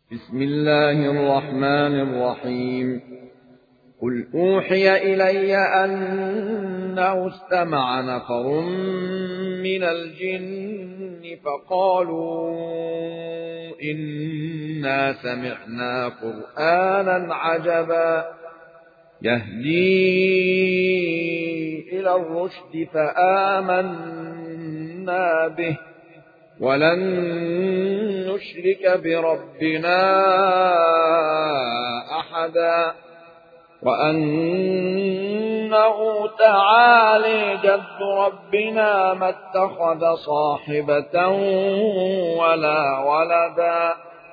بسم الله الرحمن الرحيم. قل أوحي إلي أنه استمع نفر من الجن فقالوا إنا سمعنا قرآنا عجبا يهدي إلى الرشد فآمنا به ولن نشرك بربنا أحدا وأنه تعالى جد ربنا ما اتخذ صاحبة ولا ولدا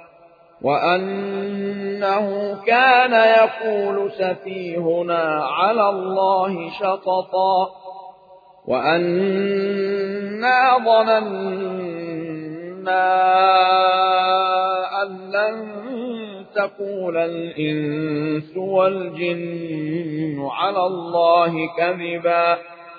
وأنه كان يقول سفيهنا على الله شططا وأنا ظننا أن لن تقول الإنس والجن على الله كذبا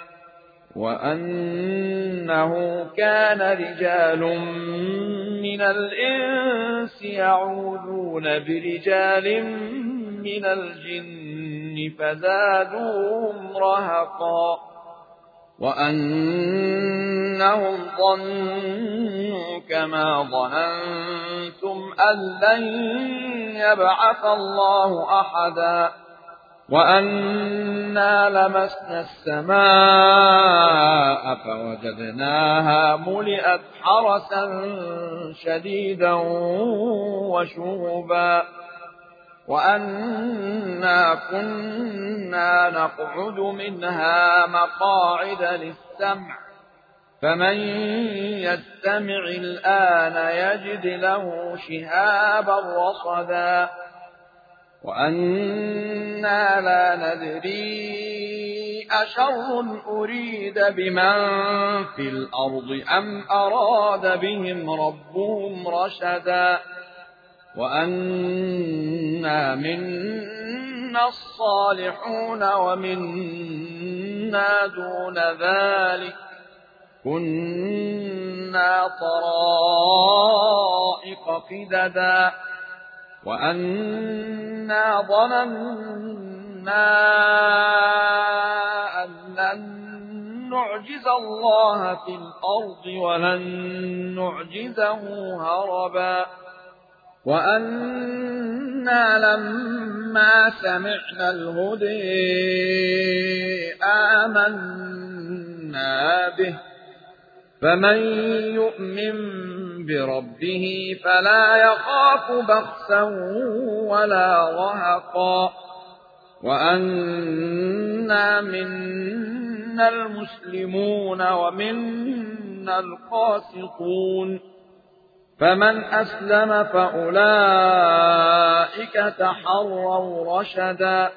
وأنه كان رجال من الإنس يعوذون برجال من الجن فزادوهم رهقا وأنهم ظنوا كما ظننتم أن لن يبعث الله أحدا وأنا لمسنا السماء فوجدناها ملئت حرسا شديدا وشهبا وأنا كنا نقعد منها مقاعد للسمع فمن يستمع الآن يجد له شهابا رصدا وأنا لا ندري أشر أريد بمن في الأرض أم أراد بهم ربهم رشدا وأنا منا الصالحون ومنا دون ذلك كنا طرائق قددا وأنا ظننا أن لن نعجز الله في الأرض ولن نعجزه هربا وأنا لما سمعنا الهدى آمنا به فمن يؤمن بربه فلا يخاف بخسا ولا رهقا وأنا منا المسلمون ومنا القاسطون فمن أسلم فأولئك تحروا رشدا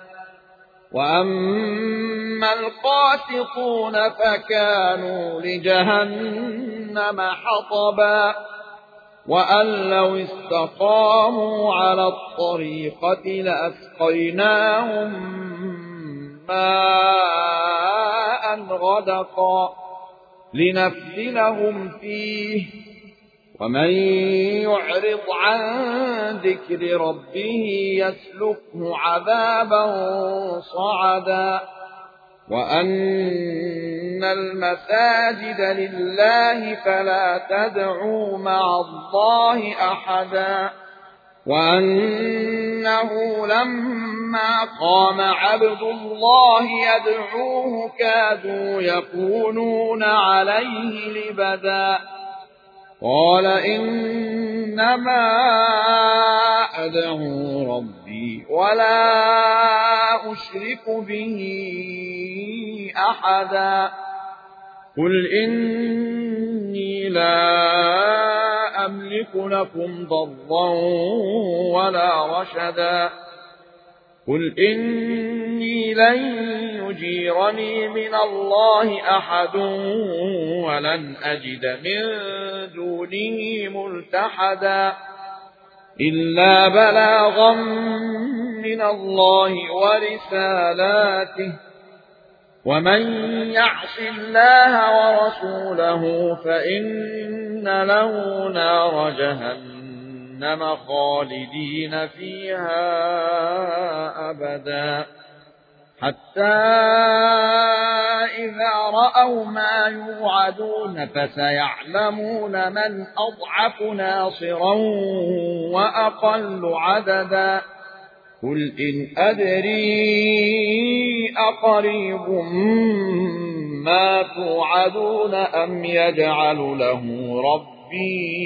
وأما القاسطون فكانوا لجهنم حطبا وأن لو استقاموا على الطريقة لأسقيناهم ماء غدقا لنفتنهم فيه ومن يعرض عن ذكر ربه يسلكه عذابا صعدا وأن المساجد لله فلا تدعوا مع الله أحدا وأنه لما قام عبد الله يدعوه كادوا يكونون عليه لبدا قال إنما أدعو ربي ولا أشرك به أحدا قل إني لا أملك لكم ضرا ولا رشدا قل إني لن يجيرني من الله أحد ولن أجد من دونه ملتحدا إلا بلاغا من الله ورسالاته ومن يعص الله ورسوله فإن له نار جهنم جهنم خالدين فيها أبدا حتى إذا رأوا ما يوعدون فسيعلمون من أضعف ناصرا وأقل عددا قل إن أدري أقريب ما توعدون أم يجعل له ربي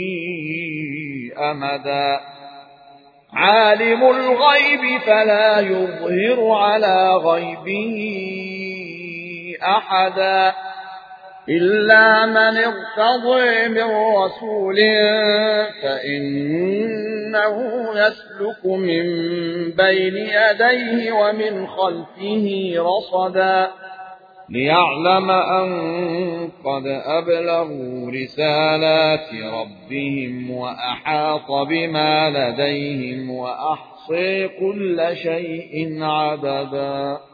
أمدا عالم الغيب فلا يظهر على غيبه أحدا إلا من ارتضي من رسول فإنه يسلك من بين يديه ومن خلفه رصدا ليعلم أن قد أبلغوا رسالات ربهم وأحاط بما لديهم وأحصي كل شيء عددا.